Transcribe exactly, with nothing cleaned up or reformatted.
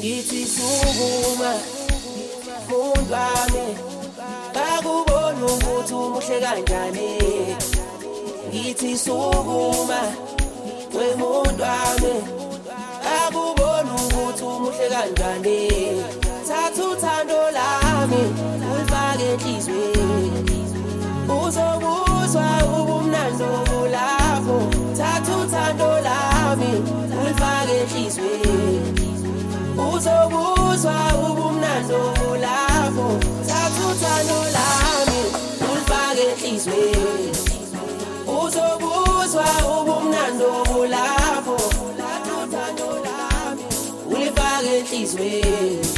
ngithi sukuma mundwane bakubona ukuthi umuhle kanjani ngithi sukuma wemundwane bakubona ukuthi umuhle kanjani thatha uthando lami ulifake enhlizweni uzobuzwa ubumnandi obulapho thatha uthando lami ulifake enhlizweni uzobuzwa ubumnandi obulapho thatha uthando lami ulifake enhlizweni uzobuzwa ubumnandi obulapho thatha uthando lami ulifake enhlizweni